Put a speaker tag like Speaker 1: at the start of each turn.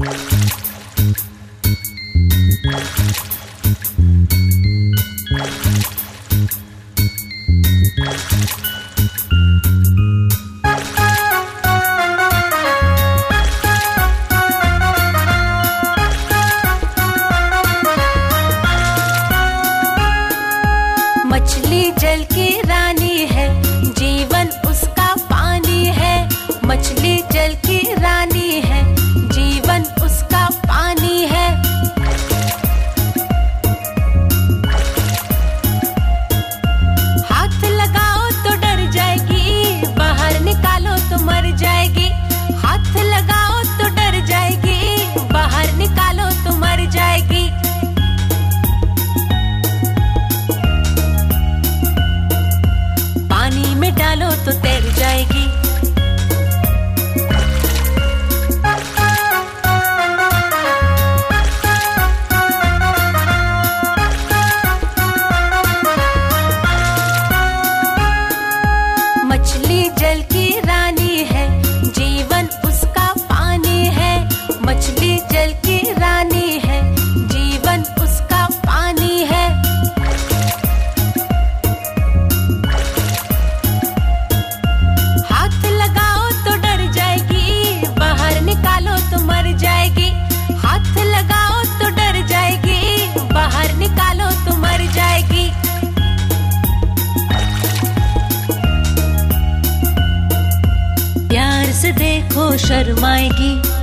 Speaker 1: मछली जल की रानी है, जीवन उसका पानी है। मछली जल की रानी है, जीवन उसका पानी है। हाथ लगाओ तो डर जाएगी, बाहर निकालो तो मर जाएगी। हाथ लगाओ तो डर जाएगी, बाहर निकालो तो मर जाएगी। पानी में डालो तो तैर जाएगी। मछली जल की रानी है, जीवन उसका पानी है। मछली जल की रानी है, जीवन उसका पानी है। हाथ लगाओ तो डर जाएगी, बाहर निकालो तो मर जाएगी। हाथ लगाओ तो डर जाएगी, बाहर निकालो तो मर जाएगी। प्यार से देखो शर्माएगी,